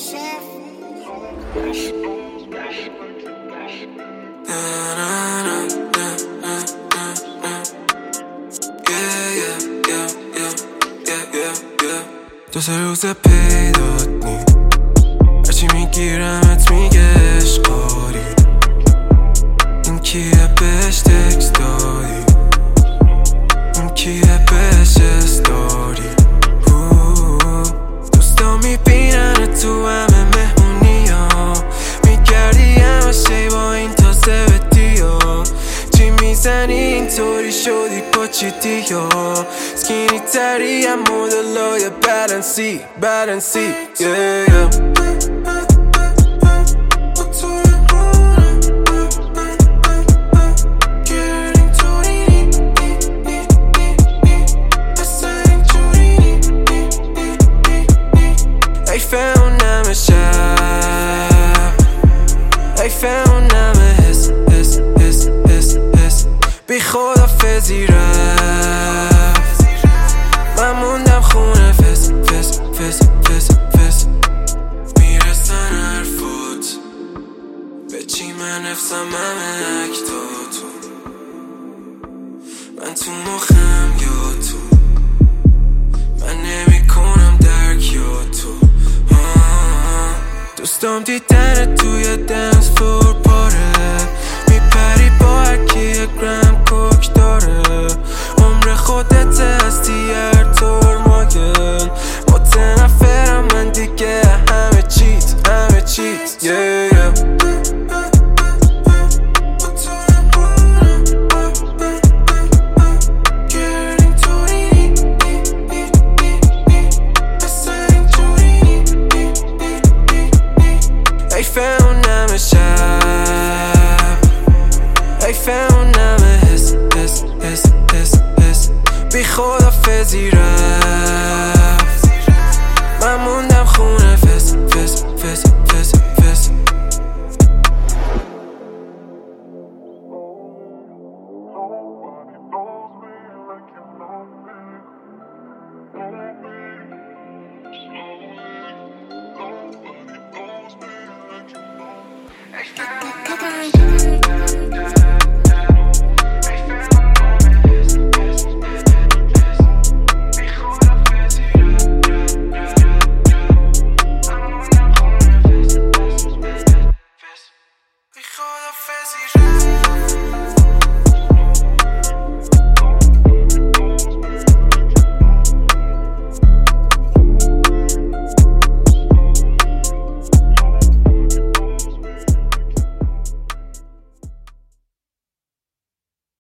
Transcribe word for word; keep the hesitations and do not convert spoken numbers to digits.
دو سه روز پیدات نی هرچی میگیرمت میگه اشقاری این کیه بهش تکس دادی این کیه بهش استاری دوستا میبینن تو همه مهمونی ها میگردی همه شی با این تازه بدی ها چی میزنی اینطوری شدی پاچیدی ها سکینی تری هم مدلای بلنسی بلنسی yeah, yeah. فهمونم شب ای فهمونم حس حس حس حس حس بی خدافزی رفت من موندم خونه فس فس فس فس فس میرسن حرفات به چی من نفسم همه اکتاتو من تو مخم یا تو من نمی کنم درک یا تو دوستام دیدن توی دنس فلور پاره میپری با هرکی یه گرم کوک داره عمر خودت هستی هر طور ماگل متنفرم من دیگه همه چیت همه چیت yeah, yeah. ای فهمونم شب ای فهمونم حس حس حس حس حس بی خدافزی رفت من موندم خونه فس فس فس فس فس Okay.